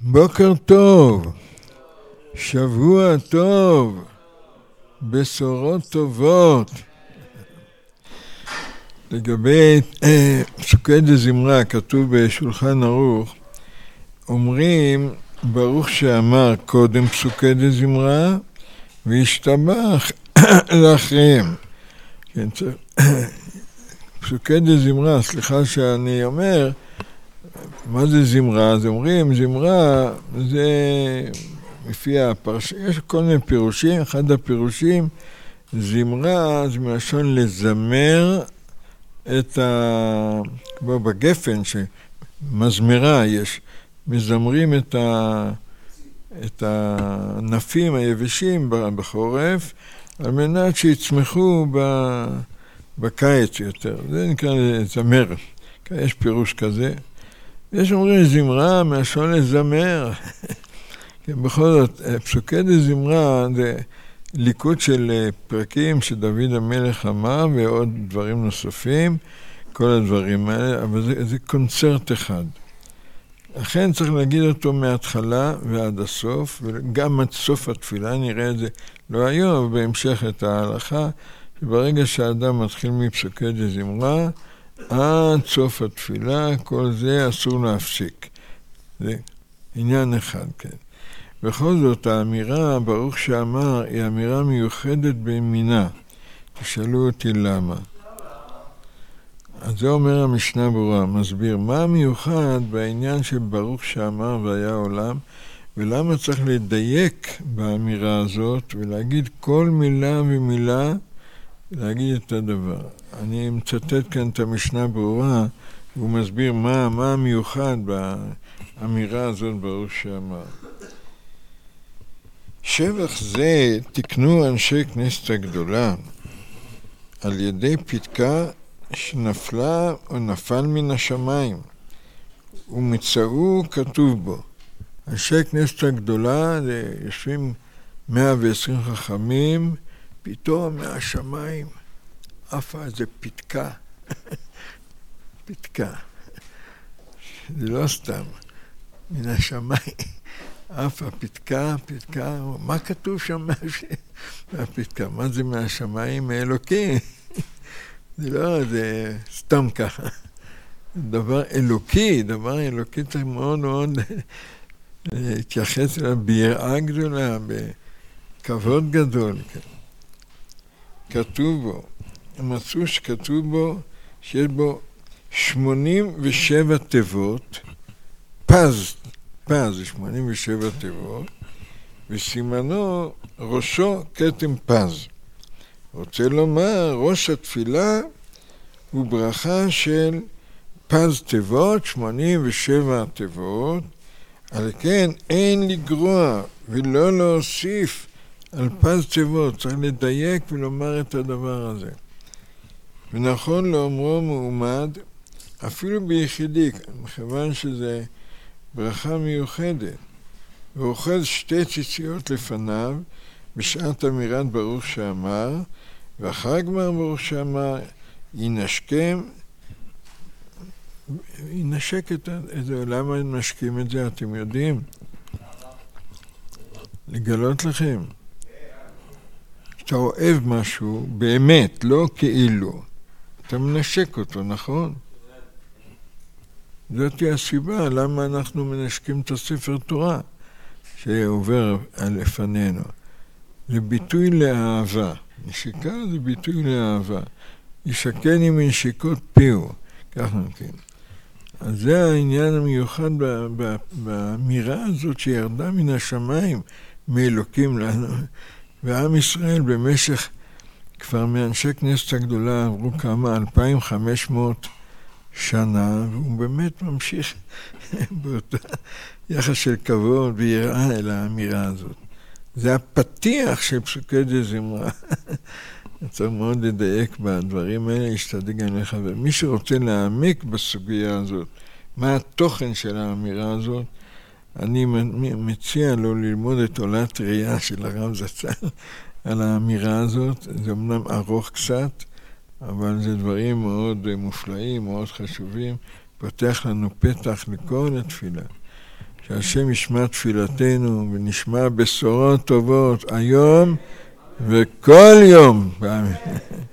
בוקר טוב, שבוע טוב, בשורות טובות. לגבי פסוקי דזמרה, כתוב בשולחן ערוך, אומרים ברוך שאמר קודם פסוקי דזמרה והשתבח לאחריהם. כן, פסוקי דזמרה, סליחה שאני אומר, מה זה זמרה? אז אומרים, זמרה זה לפי הפרש... יש כל מיני פירושים. אחד הפירושים, זמרה זה מלשון לזמר את כמו בגפן שמזמרה יש, מזמרים את הענפים היבשים בחורף על מנת שיצמחו בקיץ יותר. זה נקרא לזמר. יש פירוש כזה. יש אומרים זמרה מלשון לזמר. בכל זאת, פסוקי דזמרה זה ליקוד של פרקים שדוד המלך אמר ועוד דברים נוספים, כל הדברים האלה, אבל זה קונצרט אחד. לכן צריך להגיד אותו מההתחלה ועד הסוף, וגם עד סוף התפילה, נראה את זה לא היום, אבל בהמשך את ההלכה, שברגע שהאדם מתחיל מפסוקי דזמרה, עד סוף התפילה, כל זה אסור להפסיק. זה עניין אחד, כן. בכל זאת, האמירה, ברוך שאמר, היא אמירה מיוחדת במינה. תשאלו אותי למה. אז זה אומר המשנה ברורה, מסביר מה מיוחד בעניין של ברוך שאמר והיה עולם, ולמה צריך לדייק באמירה הזאת, ולהגיד כל מילה ומילה, להגיד את הדבר. אני מצטט כאן את המשנה ברורה, והוא מסביר מה המיוחד באמירה הזאת ברוך שאמר. שבח זה תקנו אנשי כנסת הגדולה על ידי פתקה שנפלה או נפל מן השמיים, ומצאו כתוב בו. אנשי כנסת הגדולה, יושבים 120 חכמים, פתאום מהשמיים עפה איזה פתקה. פתקה. זה לא סתם. מן השמיים עפה פתקה, מה כתוב שם מהפתקה? מה זה מהשמיים? מאלוקים. זה לא, זה סתם ככה. דבר אלוקי צריך מאוד מאוד להתייחס אליו ביראה גדולה, בכבוד גדול. כתוב בו, מצאו שכתוב בו, שיש בו 87 תיבות, פז זה 87 תיבות, וסימנו ראשו כתם פז. רוצה לומר, ראש התפילה הוא ברכה של פז תיבות, 87 תיבות, על כן אין לגרוע ולא להוסיף על פז תיבות, צריך לדייק ולומר את הדבר הזה. ונכון לאומרו מעומד, אפילו ביחידי, מכיוון שזה ברכה מיוחדת, ואוחז שתי ציציות לפניו בשעת אמירת ברוך שאמר, ואחר גמר ברוך שאמר ינשק את זה. למה נשקים את זה? אתם יודעים? לגלות לכם. כשאתה אוהב משהו, באמת, לא כאילו, אתה מנשק אותו, נכון? זאת היא הסיבה למה אנחנו מנשקים את הספר תורה שעובר לפנינו. זה ביטוי לאהבה. נשיקה זה ביטוי לאהבה. ישקני מנשיקות פיהו. ככה כן. אז זה העניין המיוחד באמירה הזאת שירדה מן השמיים מאלוקים לנו. ועם ישראל במשך, כבר מאנשי כנסת הגדולה עברו כמה 2,500 שנה, והוא באמת ממשיך באותה יחס של כבוד ויראה אל האמירה הזאת. זה הפתיח של פסוקי דזמרה. צריך מאוד לדייק בדברים האלה, להשתדל גם לך. ומי שרוצה להעמיק בסוגיה הזאת, מה התוכן של האמירה הזאת, אני מציע לו ללמוד את עולת ראייה של הרב זצ"ל על האמירה הזאת. זה אמנם ארוך קצת, אבל זה דברים מאוד מופלאים, מאוד חשובים, פותח לנו פתח לכל התפילה. שהשם ישמע תפילתנו ונשמע בשורות טובות היום וכל יום.